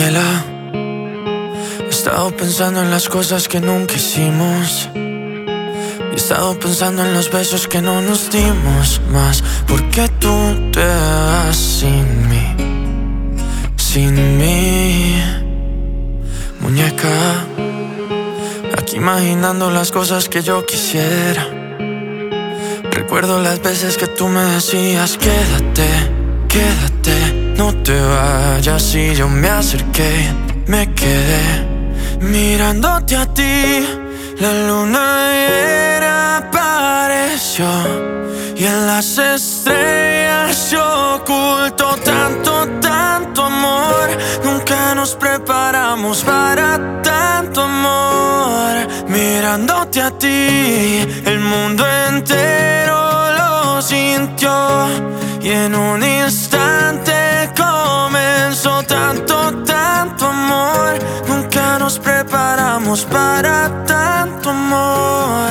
Daniela. He estado pensando en las cosas que nunca hicimos. He estado pensando en los besos que no nos dimos más. ¿Por qué tú te vas sin mí? Sin mí, muñeca. Aquí imaginando las cosas que yo quisiera. Recuerdo las veces que tú me decías: quédate, quédate, no te vayas. Y yo me acerqué, me quedé mirándote a ti. La luna llena apareció y en las estrellas se ocultó tanto, tanto amor. Nunca nos preparamos para tanto amor. Mirándote a ti, el mundo entero lo sintió y en un instante comenzó tanto, tanto amor. Nunca nos preparamos para tanto amor.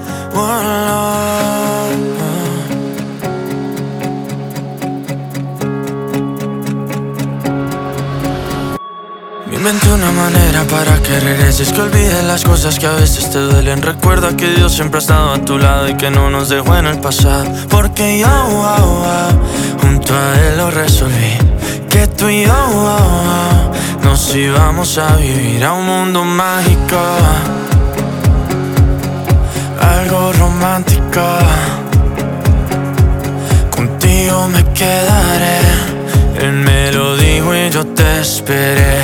Inventé una manera para que regreses, que olvides las cosas que a veces te duelen. Recuerda que Dios siempre ha estado a tu lado y que no nos dejó en el pasado. Porque yo, junto a Él lo resolví, que tú y yo, nos íbamos a vivir a un mundo mágico, algo romántico. Contigo me quedaré. Él me lo dijo y yo te esperé.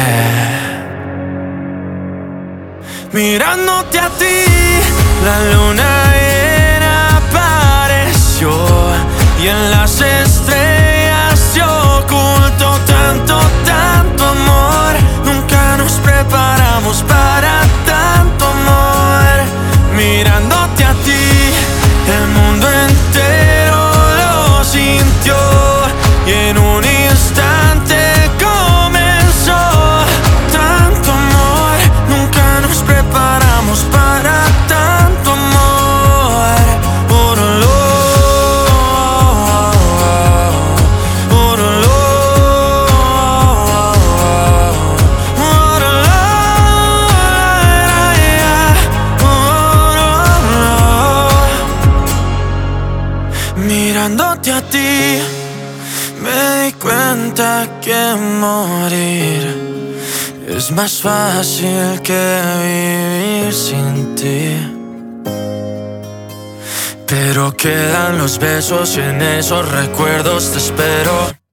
Mirándote a ti, la luna llena apareció y en las estrellas se ocultó tanto, tanto amor. Nunca nos preparamos para tanto amor. Mirándote a ti, el mundo entero lo sintió y en un instante comenzó tanto amor. Nunca nos preparamos para tanto amor. Mirándote a ti, me di cuenta que morir es más fácil que vivir sin ti. Pero quedan los besos y en esos recuerdos te espero.